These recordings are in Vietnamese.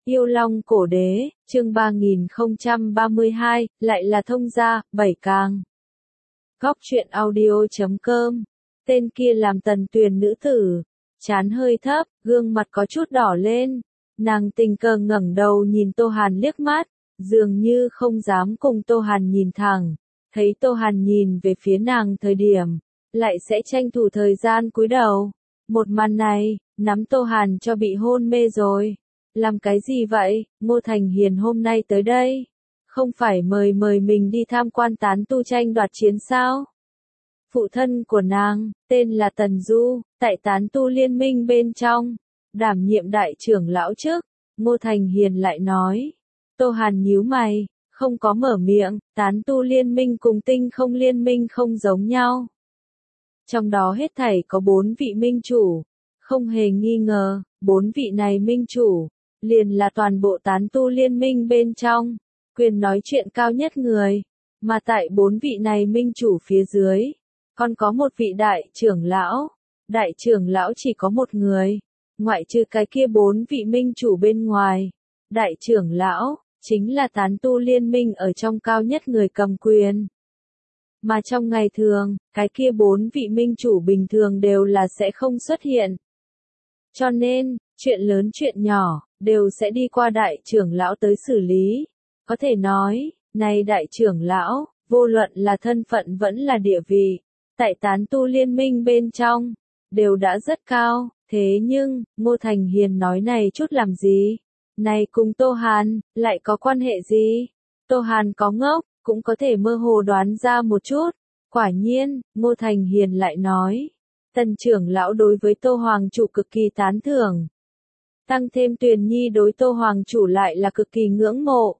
Yêu Long Cổ Đế, chương 3032, lại là thông gia, 7 càng. Góc truyện audio.com. Tên kia làm Tần Tuyền nữ tử, trán hơi thấp, gương mặt có chút đỏ lên. Nàng tình cờ ngẩng đầu nhìn Tô Hàn liếc mắt, dường như không dám cùng Tô Hàn nhìn thẳng. Thấy Tô Hàn nhìn về phía nàng thời điểm, lại sẽ tranh thủ thời gian cúi đầu. Một màn này, nắm Tô Hàn cho bị hôn mê rồi. Làm cái gì vậy, Ngô Thành Hiền hôm nay tới đây? Không phải mời mình đi tham quan tán tu tranh đoạt chiến sao? Phụ thân của nàng, tên là Tần Du, tại tán tu liên minh bên trong, đảm nhiệm đại trưởng lão chức. Ngô Thành Hiền lại nói. Tô Hàn nhíu mày, không có mở miệng, tán tu liên minh cùng tinh không liên minh không giống nhau. Trong đó hết thảy có 4 vị minh chủ, không hề nghi ngờ, 4 vị này minh chủ, liền là toàn bộ tán tu liên minh bên trong, quyền nói chuyện cao nhất người, mà tại 4 vị này minh chủ phía dưới, còn có một vị đại trưởng lão chỉ có một người, ngoại trừ cái kia 4 vị minh chủ bên ngoài, đại trưởng lão, chính là tán tu liên minh ở trong cao nhất người cầm quyền. Mà trong ngày thường, cái kia 4 vị minh chủ bình thường đều là sẽ không xuất hiện. Cho nên, chuyện lớn chuyện nhỏ, đều sẽ đi qua đại trưởng lão tới xử lý. Có thể nói, này đại trưởng lão, vô luận là thân phận vẫn là địa vị, tại tán tu liên minh bên trong, đều đã rất cao. Thế nhưng, Ngô Thành Hiền nói này chút làm gì? Này cùng Tô Hàn, lại có quan hệ gì? Tô Hàn có ngốc, cũng có thể mơ hồ đoán ra một chút. Quả nhiên, Ngô Thành Hiền lại nói. Tần trưởng lão đối với Tô Hoàng chủ cực kỳ tán thưởng. Tăng thêm Tuyền Nhi đối Tô Hoàng chủ lại là cực kỳ ngưỡng mộ.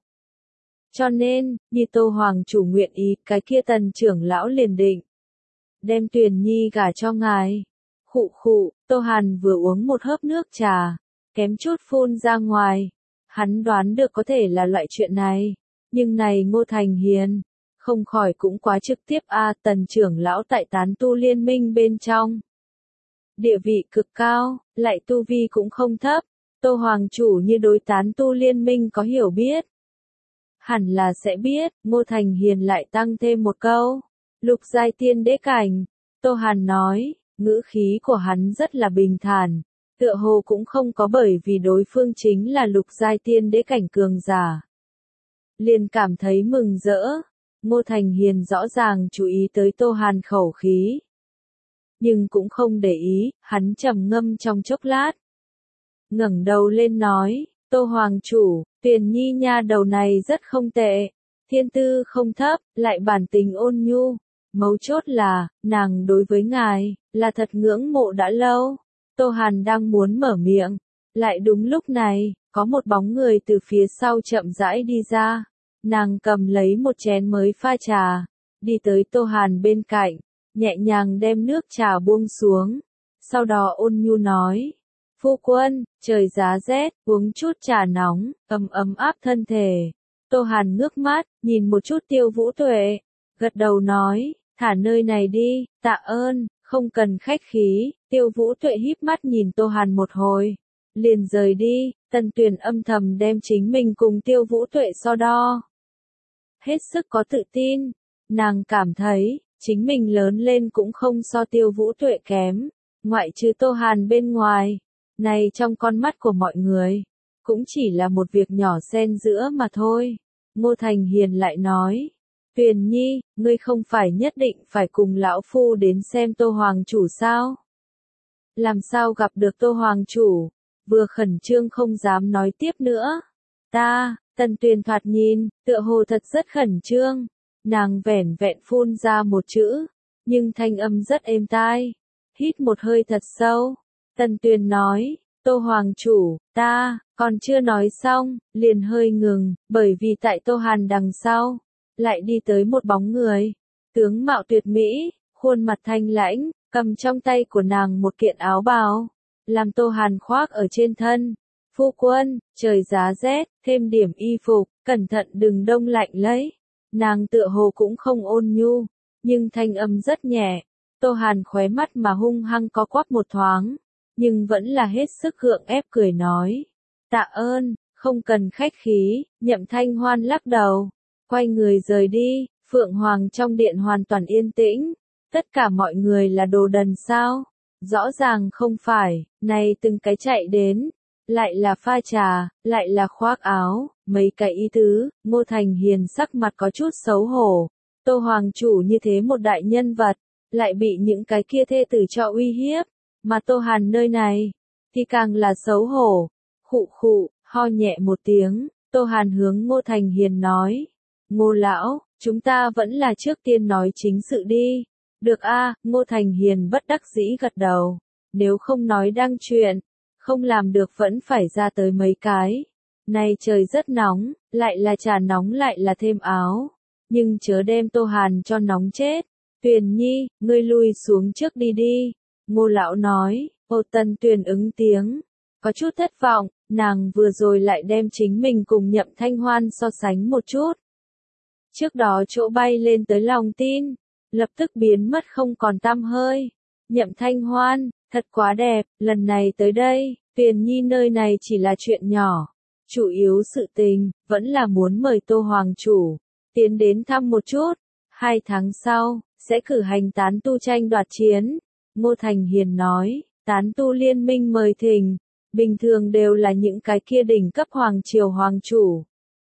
Cho nên, như Tô Hoàng chủ nguyện ý, cái kia Tần trưởng lão liền định đem Tuyền Nhi gả cho ngài. Khụ khụ, Tô Hàn vừa uống một hớp nước trà, kém chút phun ra ngoài. Hắn đoán được có thể là loại chuyện này, nhưng này Ngô Thành Hiền, không khỏi cũng quá trực tiếp a. Tần trưởng lão tại tán tu liên minh bên trong, địa vị cực cao, lại tu vi cũng không thấp. Tô Hoàng chủ như đối tán tu liên minh có hiểu biết, hẳn là sẽ biết. Ngô Thành Hiền lại tăng thêm một câu, lục giai tiên đế cảnh. Tô Hàn nói, ngữ khí của hắn rất là bình thản, tựa hồ cũng không có bởi vì đối phương chính là lục giai tiên đế cảnh cường giả, liền cảm thấy mừng rỡ. Ngô Thành Hiền rõ ràng chú ý tới Tô Hàn khẩu khí, nhưng cũng không để ý. Hắn trầm ngâm trong chốc lát, ngẩng đầu lên nói, Tô Hoàng chủ, Tuyền Nhi nha đầu này rất không tệ, thiên tư không thấp, lại bản tính ôn nhu. Mấu chốt là, nàng đối với ngài, là thật ngưỡng mộ đã lâu. Tô Hàn đang muốn mở miệng, lại đúng lúc này, có một bóng người từ phía sau chậm rãi đi ra. Nàng cầm lấy một chén mới pha trà, đi tới Tô Hàn bên cạnh, nhẹ nhàng đem nước trà buông xuống. Sau đó ôn nhu nói, phu quân, trời giá rét, uống chút trà nóng, ấm áp thân thể. Tô Hàn ngước mắt, nhìn một chút Tiêu Vũ Tuệ, gật đầu nói, thả nơi này đi, tạ ơn, không cần khách khí. Tiêu Vũ Tuệ híp mắt nhìn Tô Hàn một hồi, liền rời đi. Tần Tuyền âm thầm đem chính mình cùng Tiêu Vũ Tuệ so đo. Hết sức có tự tin, nàng cảm thấy, chính mình lớn lên cũng không so Tiêu Vũ Tuệ kém, ngoại trừ Tô Hàn bên ngoài. Này trong con mắt của mọi người, cũng chỉ là một việc nhỏ xen giữa mà thôi. Ngô Thành Hiền lại nói, Tuyền Nhi, ngươi không phải nhất định phải cùng lão phu đến xem Tô Hoàng chủ sao? Làm sao gặp được Tô Hoàng chủ? Vừa khẩn trương không dám nói tiếp nữa. Tần Tuyền thoạt nhìn, tựa hồ thật rất khẩn trương. Nàng vẻn vẹn phun ra một chữ, nhưng thanh âm rất êm tai. Hít một hơi thật sâu. Tần Tuyền nói, Tô Hoàng chủ, còn chưa nói xong, liền hơi ngừng, bởi vì tại Tô Hàn đằng sau, lại đi tới một bóng người. Tướng mạo tuyệt mỹ, khuôn mặt thanh lãnh, cầm trong tay của nàng một kiện áo bào, làm Tô Hàn khoác ở trên thân. Phu quân, trời giá rét, thêm điểm y phục, cẩn thận đừng đông lạnh lấy. Nàng tựa hồ cũng không ôn nhu, nhưng thanh âm rất nhẹ. Tô Hàn khóe mắt mà hung hăng có quắp một thoáng, nhưng vẫn là hết sức gượng ép cười nói. Tạ ơn, Không cần khách khí, Nhậm Thanh Hoan lắc đầu, quay người rời đi. Phượng Hoàng trong điện hoàn toàn yên tĩnh. Tất cả mọi người là đồ đần sao? Rõ ràng không phải, này từng cái chạy đến, lại là pha trà, lại là khoác áo, mấy cái ý tứ. Ngô Thành Hiền sắc mặt có chút xấu hổ. Tô Hoàng chủ như thế một đại nhân vật, lại bị những cái kia thê tử cho uy hiếp, mà Tô Hàn nơi này, thì càng là xấu hổ. Khụ khụ, ho nhẹ một tiếng, Tô Hàn hướng Ngô Thành Hiền nói, Ngô lão, chúng ta vẫn là trước tiên nói chính sự đi. Được a, Ngô Thành Hiền bất đắc dĩ gật đầu, nếu không nói đang chuyện, không làm được vẫn phải ra tới mấy cái. Nay trời rất nóng, lại là trà nóng lại là thêm áo, nhưng chớ đem Tô Hàn cho nóng chết. Tuyền Nhi, ngươi lui xuống trước đi đi. Ngô lão nói. Ô Tân Tuyền ứng tiếng, có chút thất vọng, nàng vừa rồi lại đem chính mình cùng Nhậm Thanh Hoan so sánh một chút. Trước đó chỗ bay lên tới lòng tin, lập tức biến mất không còn tăm hơi. Nhậm Thanh Hoan, thật quá đẹp, lần này tới đây, Tuyền Nhi nơi này chỉ là chuyện nhỏ. Chủ yếu sự tình, vẫn là muốn mời Tô Hoàng chủ, tiến đến thăm một chút. 2 tháng sau, sẽ cử hành tán tu tranh đoạt chiến. Ngô Thành Hiền nói, tán tu liên minh mời thỉnh, bình thường đều là những cái kia đỉnh cấp hoàng triều hoàng chủ.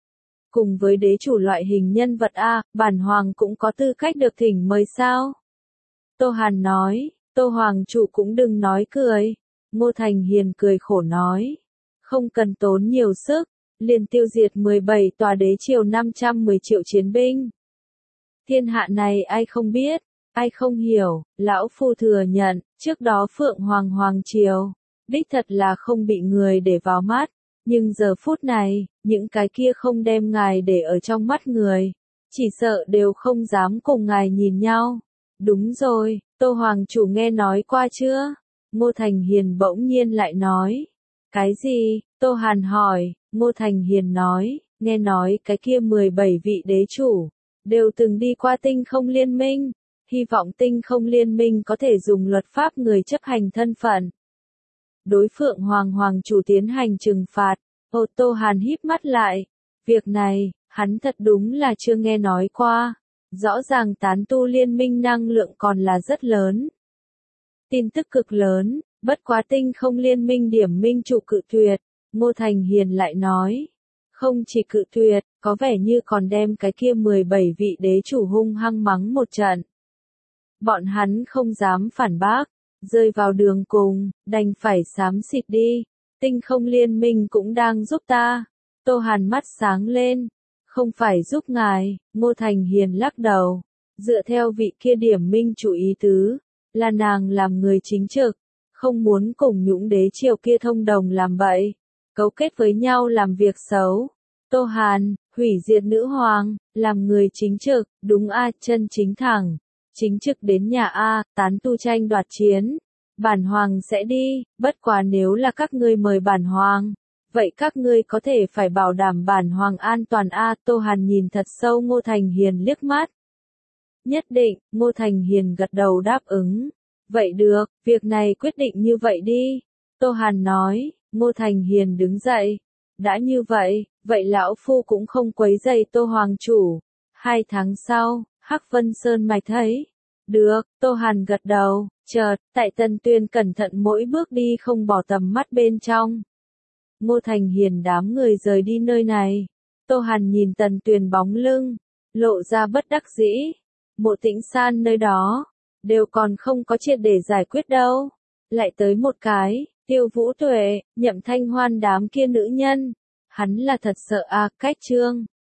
Cùng với đế chủ loại hình nhân vật A, bản hoàng cũng có tư cách được thỉnh mời sao? Tô Hàn nói, Tô Hoàng chủ cũng đừng nói cười. Ngô Thành Hiền cười khổ nói, không cần tốn nhiều sức, liền tiêu diệt 17 tòa đế triều 510 triệu chiến binh. Thiên hạ này ai không biết, ai không hiểu, lão phu thừa nhận, trước đó Phượng Hoàng triều, đích thật là không bị người để vào mắt, nhưng giờ phút này, những cái kia không đem ngài để ở trong mắt người, chỉ sợ đều không dám cùng ngài nhìn nhau. Đúng rồi, Tô Hoàng chủ nghe nói qua chưa? Ngô Thành Hiền bỗng nhiên lại nói. Cái gì? Tô Hàn hỏi. Ngô Thành Hiền nói, nghe nói cái kia 17 vị đế chủ, đều từng đi qua tinh không liên minh, hy vọng tinh không liên minh có thể dùng luật pháp người chấp hành thân phận. Đối Phượng Hoàng chủ tiến hành trừng phạt. Ô Tô Hàn híp mắt lại. Việc này, hắn thật đúng là chưa nghe nói qua. Rõ ràng tán tu liên minh năng lượng còn là rất lớn. Tin tức cực lớn, bất quá tinh không liên minh điểm minh chủ cự tuyệt. Ngô Thành Hiền lại nói. Không chỉ cự tuyệt, có vẻ như còn đem cái kia 17 vị đế chủ hung hăng mắng một trận. Bọn hắn không dám phản bác, rơi vào đường cùng, đành phải xám xịt đi. Tinh không liên minh cũng đang giúp ta. Tô Hàn mắt sáng lên. Không phải giúp ngài. Ngô Thành Hiền lắc đầu. Dựa theo vị kia điểm minh chủ ý tứ, là nàng làm người chính trực, không muốn cùng những đế triều kia thông đồng làm bậy, cấu kết với nhau làm việc xấu. Tô Hàn, hủy diệt nữ hoàng, làm người chính trực, đúng a, chân chính thẳng, chính trực đến nhà a, tán tu tranh đoạt chiến. Bản hoàng sẽ đi, bất quá nếu là các ngươi mời bản hoàng, vậy các ngươi có thể phải bảo đảm bản hoàng an toàn a. Tô Hàn nhìn thật sâu Ngô Thành Hiền liếc mắt. Nhất định, Ngô Thành Hiền gật đầu đáp ứng. Vậy được, việc này quyết định như vậy đi. Tô Hàn nói. Ngô Thành Hiền đứng dậy. Đã như vậy, vậy lão phu cũng không quấy rầy Tô Hoàng chủ. 2 tháng sau, Hắc Vân Sơn Mạch thấy. Được, Tô Hàn gật đầu. Chợt, tại Tân Tuyên cẩn thận mỗi bước đi không bỏ tầm mắt bên trong. Ngô Thành Hiền đám người rời đi nơi này. Tô Hàn nhìn Tần Tuyền bóng lưng, lộ ra bất đắc dĩ. Mộ Tĩnh San nơi đó, đều còn không có triệt để giải quyết đâu. Lại tới một cái, Tiêu Vũ Tuệ, Nhậm Thanh Hoan đám kia nữ nhân. Hắn là thật sợ a, cách trương.